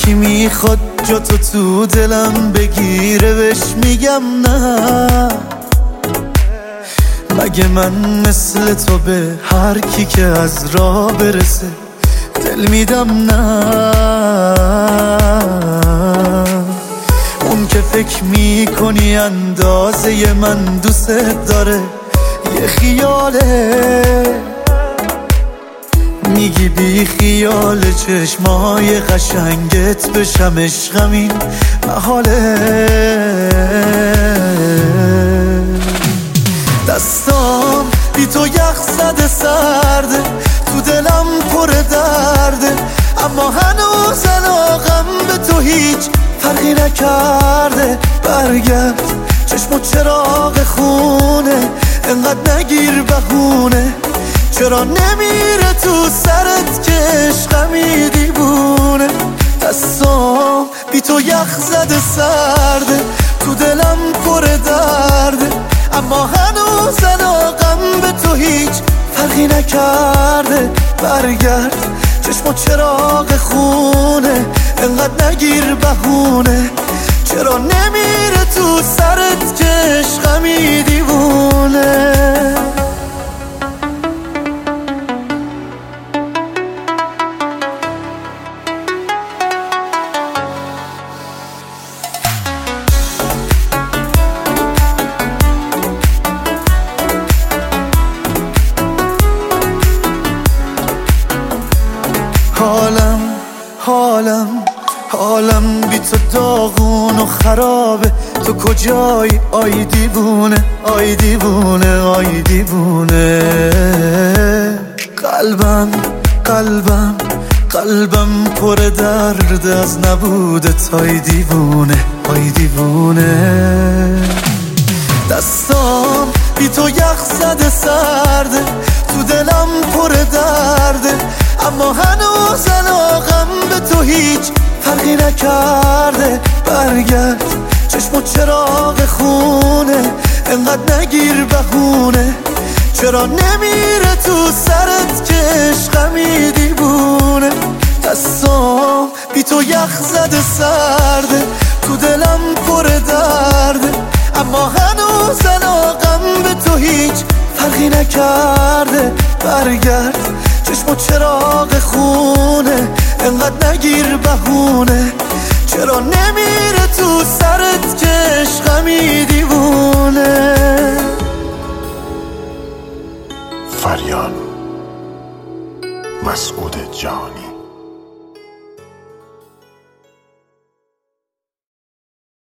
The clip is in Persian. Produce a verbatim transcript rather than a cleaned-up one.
کی میخواد جا تو تو دلم بگیره بهش میگم نه. مگه من مثل تو به هر کی که از راه برسه دل میدم نه؟ اون که فکر میکنی اندازه من دوست داره یه خیاله، میگی بی خیال چشمای قشنگت بشم عشقم این محاله. دستام بی تو یخ زده سرده، تو دلم پر درده، اما هنوز علاقم به تو هیچ فرقی نکرده. برگرد چشم و چراغ خونه، انقدر نگیر بهونه، چرا نمیره تو سرت که عشقمی دیوونه. دستام بی تو یخ زده سرده، تو دلم پر درده، اما هنوز علاقم به تو هیچ فرقی نکرده. برگرد چشم و چراغ خونه، انقدر نگیر بهونه، چرا نمیره تو سرت که عشقمی دیوونه. حالم حالم حالم بی تو داغون و خرابه، تو کجایی آی دیوونه آی دیوونه آی دیوونه. قلبم قلبم قلبم پر درد از نبودت آی دیوونه آی دیوونه. دستام بی تو یخ زده سرده، تو دلم پر درده، اما هنوز علاقم به تو هیچ فرقی نکرده. برگرد چشم و چراغ خونه، انقدر نگیر بهونه، چرا نمیره تو سرت که عشقمی دیوونه. دستام بی تو یخ زده سرده، تو دلم پر درده، اما هنوز علاقم به تو هیچ فرقی نکرده. برگرد چشم و چراغ خونه، انقدر نگیر بهونه، چرا نمیره تو سرت که عشقمی دیوونه. فریان مسعود جانی.